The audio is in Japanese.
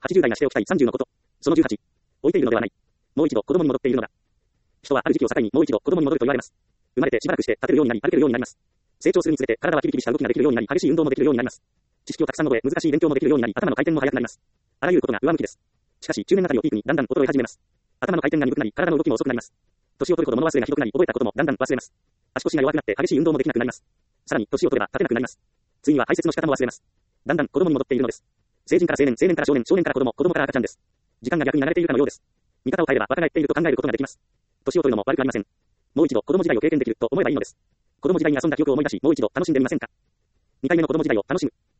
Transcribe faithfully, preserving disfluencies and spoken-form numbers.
はちじゅう代がしておきたいさんじゅうのこと。そのじゅうはち。置いているのではない。もう一度子供に戻っているのだ。人はある時期を境にもう一度子供に戻ると言われます。生まれてしばらくして立てるようになり歩けるようになります。成長するにつれて体はキビキビした動きができるようになり激しい運動もできるようになります。知識をたくさん覚え難しい勉強もできるようになり頭の回転も速くなります。あらゆることが上向きです。しかし中年あたりをピークにだんだん衰え始めます。頭の回転が鈍くなり体の動きも遅くなります。年を取るほど物忘れがひどくなり覚えたこともだんだん忘れます。足腰が弱くなって激しい運動もできなくなります。さらに年を取れば立てなくなります。ついには排泄の仕方も忘れます。だんだん子供に戻っているのです。成人から青年、青年から少年、少年から子供、子供から赤ちゃんです。時間が逆に流れているかのようです。見方を変えれば若返っていると考えることができます。年を取るのも悪くありません。もう一度子供時代を経験できると思えばいいのです。子供時代に遊んだ記憶を思い出し、もう一度楽しんでみませんか。にかいめの子供時代を楽しむ。